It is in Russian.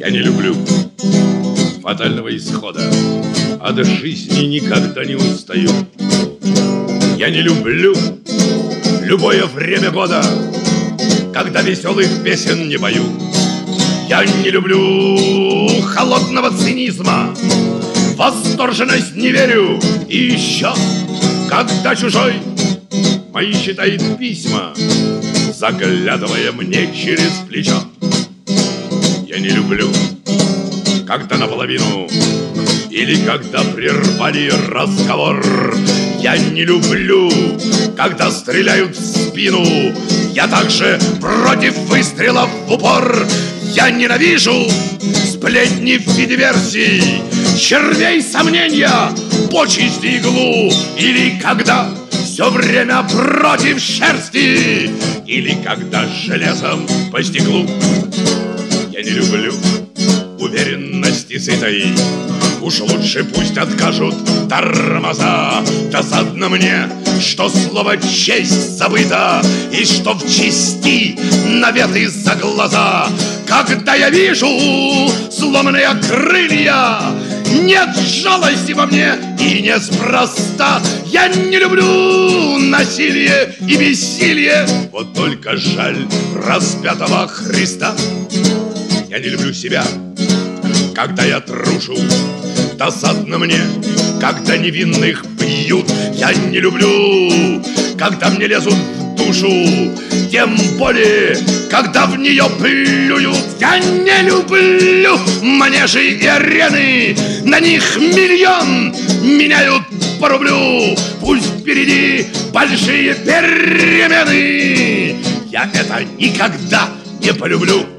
Я не люблю фатального исхода, от жизни никогда не устаю. Я не люблю любое время года, когда веселых песен не пою. Я не люблю холодного цинизма, восторженность не верю. И еще, когда чужой мои читает письма, заглядывая мне через плечо. Я не люблю, когда наполовину или когда прервали разговор. Я не люблю, когда стреляют в спину. Я также против выстрелов в упор. Я ненавижу сплетни в виде версий, червей сомнения, почести иглу. Или когда все время против шерсти, или когда железом по стеклу. Я не люблю уверенности сытой, уж лучше пусть откажут тормоза. Досадно мне, что слово «честь» забыто, и что в чести наветы за глаза. Когда я вижу сломанные крылья, нет жалости во мне и неспроста. Я не люблю насилие и бессилие, вот только жаль распятого Христа. Я не люблю себя, когда я трушу, досадно мне, когда невинных бьют. Я не люблю, когда мне лезут в душу, тем более, когда в нее плюют. Я не люблю манежи и арены, на них миллион меняют по рублю. Пусть впереди большие перемены, я это никогда не полюблю.